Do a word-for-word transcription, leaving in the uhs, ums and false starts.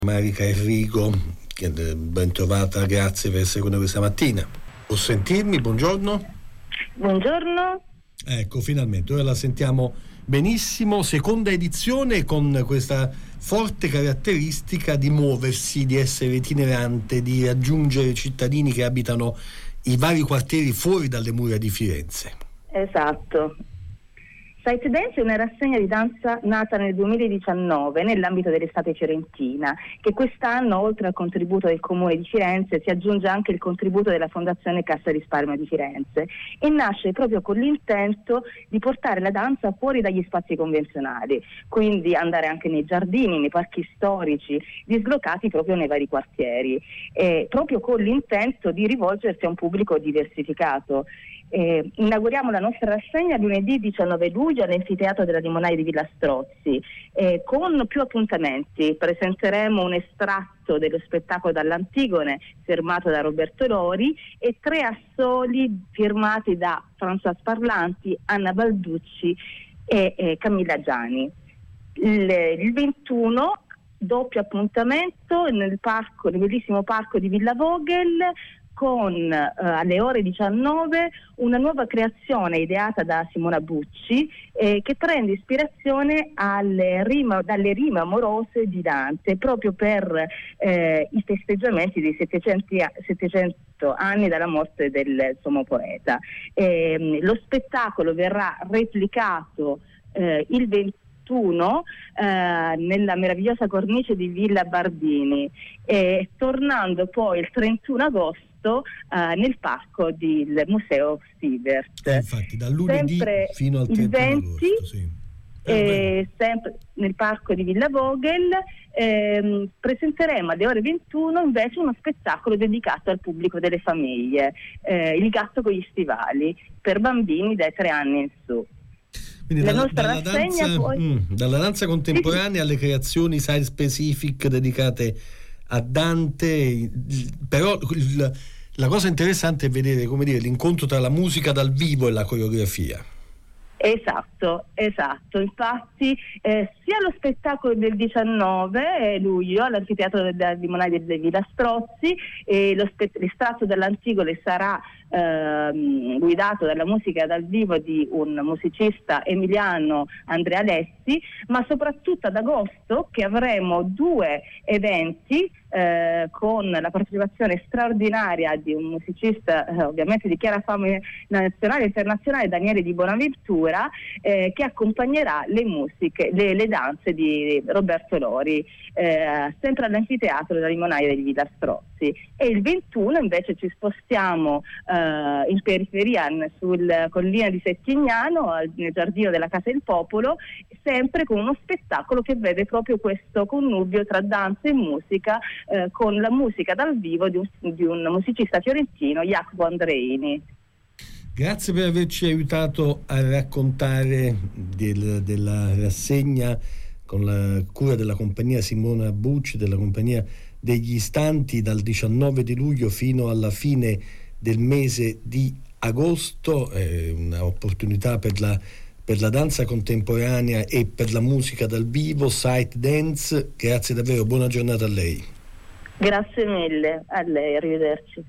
Marica Enrico, ben trovata, grazie per essere con noi questa mattina. Può sentirmi? Buongiorno. Buongiorno. Ecco, finalmente, ora la sentiamo benissimo. Seconda edizione con questa forte caratteristica di muoversi, di essere itinerante, di raggiungere cittadini che abitano i vari quartieri fuori dalle mura di Firenze. Esatto. Sight Dance è una rassegna di danza nata nel duemiladiciannove nell'ambito dell'estate fiorentina, che quest'anno, oltre al contributo del Comune di Firenze, si aggiunge anche il contributo della Fondazione Cassa Risparmio di Firenze e nasce proprio con l'intento di portare la danza fuori dagli spazi convenzionali, quindi andare anche nei giardini, nei parchi storici, dislocati proprio nei vari quartieri, e proprio con l'intento di rivolgersi a un pubblico diversificato. Eh, inauguriamo la nostra rassegna lunedì diciannove luglio all'Anfiteatro della Limonaia di Villa Strozzi, eh, con più appuntamenti. Presenteremo un estratto dello spettacolo dall'Antigone firmato da Roberto Lori e tre assoli firmati da François Parlanti, Anna Balducci e eh, Camilla Giani. Il, il ventuno doppio appuntamento nel parco, nel bellissimo parco di Villa Vogel, con eh, alle ore diciannove una nuova creazione ideata da Simona Bucci eh, che prende ispirazione alle rima, dalle rime amorose di Dante, proprio per eh, i festeggiamenti dei settecento anni dalla morte del sommo poeta. Eh, lo spettacolo verrà replicato eh, il ventuno eh, nella meravigliosa cornice di Villa Bardini, e tornando poi il trentuno agosto Uh, nel parco del Museo Sievert. Eh, infatti da lunedì sempre fino al trentuno venti agosto, sì. eh, eh, sempre nel parco di Villa Vogel ehm, presenteremo alle ore ventuno invece uno spettacolo dedicato al pubblico delle famiglie, eh, Il gatto con gli stivali, per bambini dai tre anni in su. Quindi la dalla, nostra dalla, rassegna danza, poi... mh, dalla danza contemporanea alle creazioni site specific dedicate a Dante, però il, la cosa interessante è vedere, come dire, l'incontro tra la musica dal vivo e la coreografia. Esatto, esatto. Infatti eh, sia lo spettacolo del diciannove luglio all'Anfiteatro della Limonaia di Villa Strozzi, e lo spe- l'estratto dell'Antigone sarà ehm, guidato dalla musica dal vivo di un musicista emiliano, Andrea Alessi, ma soprattutto ad agosto che avremo due eventi eh, con la partecipazione straordinaria di un musicista eh, ovviamente di chiara fama nazionale e internazionale, Daniele Di Bonaventura, eh, che accompagnerà le musiche, le, le danze di Roberto Lori, eh, sempre all'Anfiteatro della Limonaia di Villa Strozzi. E il ventuno invece ci spostiamo eh, in periferia sul collina di Settignano, al, nel giardino della Casa del Popolo, sempre con uno spettacolo che vede proprio questo connubio tra danza e musica, eh, con la musica dal vivo di un, di un musicista fiorentino, Jacopo Andreini. Grazie per averci aiutato a raccontare del, della rassegna con la cura della compagnia Simona Bucci, della compagnia degli Istanti, dal diciannove di luglio fino alla fine del mese di agosto. È un'opportunità per la, per la danza contemporanea e per la musica dal vivo, Sight Dance. Grazie davvero, buona giornata a lei. Grazie mille, a lei, arrivederci.